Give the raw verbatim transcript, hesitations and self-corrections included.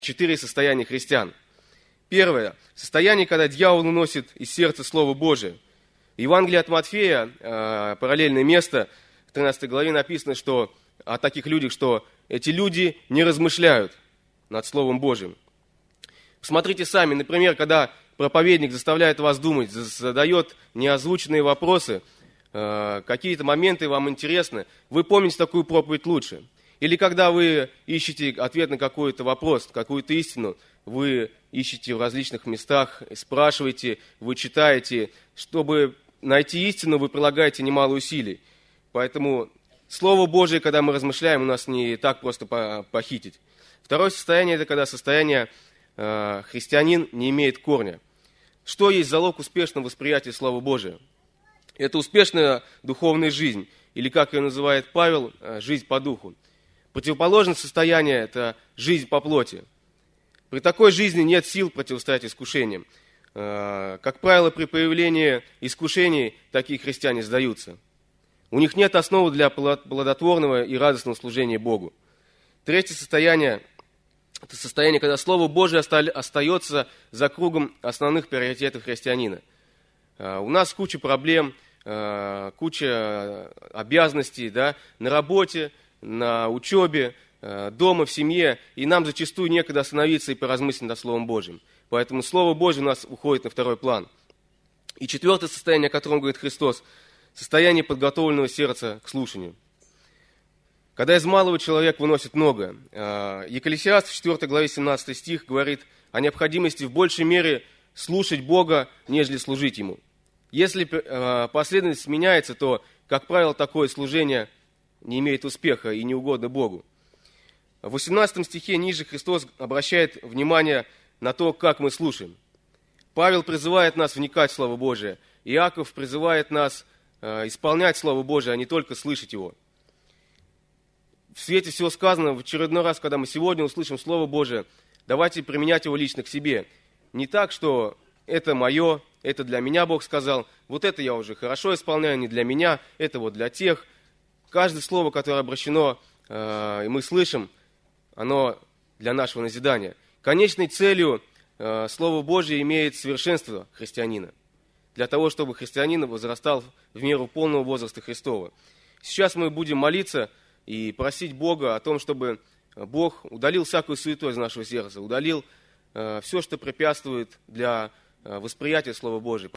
Четыре состояния христиан. Первое. Состояние, когда дьявол уносит из сердца Слово Божие. В Евангелии от Матфея, параллельное место, в тринадцатой главе написано, что о таких людях, что эти люди не размышляют над Словом Божьим. Посмотрите сами, например, когда проповедник заставляет вас думать, задает неозвученные вопросы, какие-то моменты вам интересны, вы помните такую проповедь лучше. Или когда вы ищете ответ на какой-то вопрос, какую-то истину, вы ищете в различных местах, спрашиваете, вы читаете. Чтобы найти истину, вы прилагаете немало усилий. Поэтому Слово Божие, когда мы размышляем, у нас не так просто похитить. Второе состояние – это когда состояние э, христианин не имеет корня. Что есть залог успешного восприятия Слова Божия? Это успешная духовная жизнь, или, как ее называет Павел, жизнь по духу. Противоположное состояние – это жизнь по плоти. При такой жизни нет сил противостоять искушениям. Как правило, при появлении искушений такие христиане сдаются. У них нет основы для плодотворного и радостного служения Богу. Третье состояние – это состояние, когда Слово Божие остается за кругом основных приоритетов христианина. У нас куча проблем, куча обязанностей, да, на работе, на учебе, дома, в семье, и нам зачастую некогда остановиться и поразмыслить над Словом Божьим. Поэтому Слово Божье у нас уходит на второй план. И четвертое состояние, о котором говорит Христос, состояние подготовленного сердца к слушанию. Когда из малого человек выносит многое. Екклесиаст в четвёртой главе семнадцатый стих говорит о необходимости в большей мере слушать Бога, нежели служить Ему. Если последовательность меняется, то, как правило, такое служение не имеет успеха и не угодно Богу. В восемнадцатом стихе ниже Христос обращает внимание на то, как мы слушаем. Павел призывает нас вникать в Слово Божие. Иаков призывает нас э, исполнять Слово Божие, а не только слышать его. В свете всего сказанного, в очередной раз, когда мы сегодня услышим Слово Божие, давайте применять его лично к себе. Не так, что это мое, это для меня Бог сказал, вот это я уже хорошо исполняю, не для меня, это вот для тех. Каждое слово, которое обращено, э, и мы слышим, оно для нашего назидания. Конечной целью э, Слово Божие имеет совершенство христианина, для того, чтобы христианин возрастал в меру полного возраста Христова. Сейчас мы будем молиться и просить Бога о том, чтобы Бог удалил всякую суету из нашего сердца, удалил э, все, что препятствует для э, восприятия Слова Божия.